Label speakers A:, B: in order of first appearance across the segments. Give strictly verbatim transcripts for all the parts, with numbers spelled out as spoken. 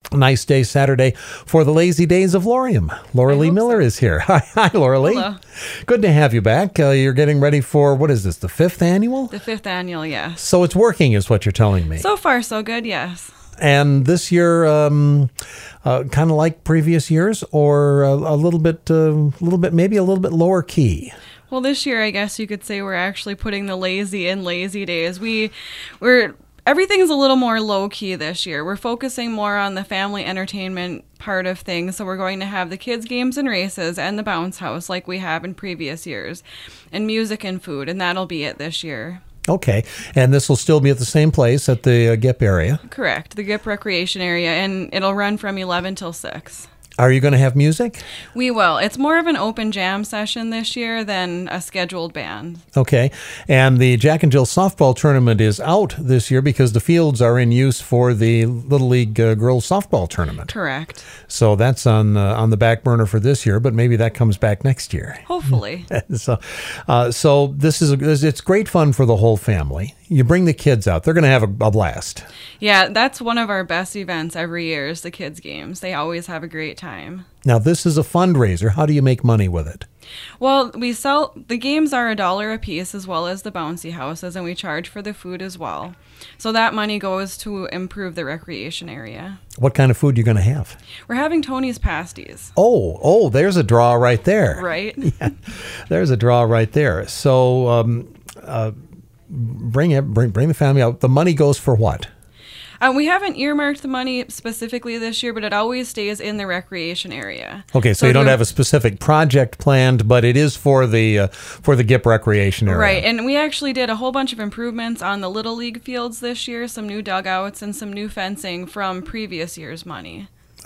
A: Nice day Saturday for the Lazy Days of Laurium. Laura Lee Miller
B: so.
A: is here. Hi, hi Laura Lee.
B: Hello.
A: Good to have you back. Uh, you're getting ready for, what is this, the fifth annual?
B: The fifth annual, yes.
A: So it's working is what you're telling me.
B: So far, so good, yes.
A: And this year, um, uh, kind of like previous years, or a, a little bit, a uh, little bit, maybe a little bit lower key?
B: Well, this year, I guess you could say we're actually putting the lazy in Lazy Days. We, we're... Everything's a little more low-key this year. We're focusing more on the family entertainment part of things, so we're going to have the kids' games and races and the bounce house like we have in previous years, and music and food, and that'll be it this year.
A: Okay, and this will still be at the same place at the uh, G I P area?
B: Correct, the G I P Recreation area, and it'll run from eleven till six.
A: Are you going to have music?
B: We will. It's more of an open jam session this year than a scheduled band.
A: Okay. And the Jack and Jill softball tournament is out this year because the fields are in use for the Little League uh, girls softball tournament.
B: Correct.
A: So that's on uh, on the back burner for this year, but maybe that comes back next year.
B: Hopefully.
A: so, uh, so this is a, it's great fun for the whole family. You bring the kids out; they're going to have a, a blast.
B: Yeah, that's one of our best events every year is the kids' games. They always have a great time.
A: Now, this is a fundraiser. How do you make money with it?
B: Well, we sell, the games are a dollar a piece as well as the bouncy houses, and we charge for the food as well. So that money goes to improve the recreation area.
A: What kind of food are you going to have?
B: We're having Tony's pasties.
A: Oh, oh, there's a draw right there.
B: Right.
A: Yeah, there's a draw right there. So um, uh, bring it, bring bring the family out. The money goes for what?
B: Um, we haven't earmarked the money specifically this year, but it always stays in the recreation area.
A: Okay, so, so you don't have a specific project planned, but it is for the uh, for the G I P recreation area.
B: Right, and we actually did a whole bunch of improvements on the Little League fields this year, some new dugouts and some new fencing from previous year's money.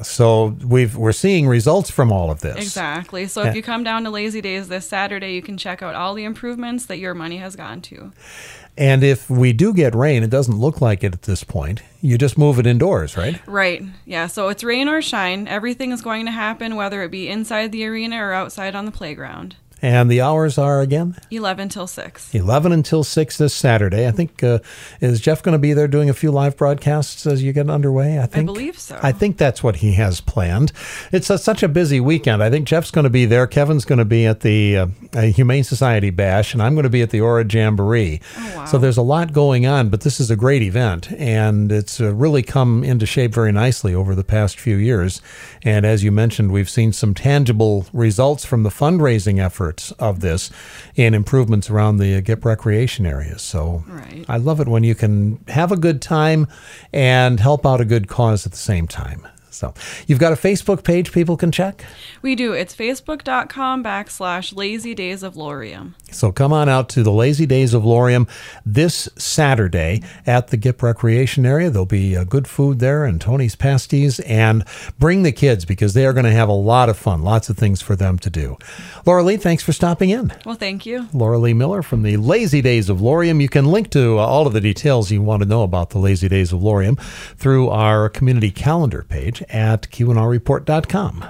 A: So we've we're seeing results from all of this.
B: Exactly. So if you come down to Lazy Days this Saturday, you can check out all the improvements that your money has gone to.
A: And if we do get rain, it doesn't look like it at this point. You just move it indoors, right?
B: Right. Yeah. So it's rain or shine. Everything is going to happen, whether it be inside the arena or outside on the playground.
A: And the hours are again?
B: eleven till six.
A: eleven until six this Saturday. I think, uh, is Jeff going to be there doing a few live broadcasts as you get underway? I think.
B: I believe so.
A: I think that's what he has planned. It's a, such a busy weekend. I think Jeff's going to be there. Kevin's going to be at the uh, Humane Society Bash, and I'm going to be at the Aura Jamboree.
B: Oh, wow.
A: So there's a lot going on, but this is a great event, and it's uh, really come into shape very nicely over the past few years. And as you mentioned, we've seen some tangible results from the fundraising efforts of this in improvements around the G I P recreation areas. So
B: right.
A: I love it when you can have a good time and help out a good cause at the same time. So you've got a Facebook page people can check?
B: We do. It's facebook.com backslash Lazy Days of Laurium.
A: So come on out to the Lazy Days of Laurium this Saturday at the G I P Recreation area. There'll be uh, good food there and Tony's pasties, and bring the kids because they are going to have a lot of fun, lots of things for them to do. Laura Lee, thanks for stopping in.
B: Well, thank you.
A: Laura Lee Miller from the Lazy Days of Laurium. You can link to uh, all of the details you want to know about the Lazy Days of Laurium through our community calendar page at Q N R report dot com.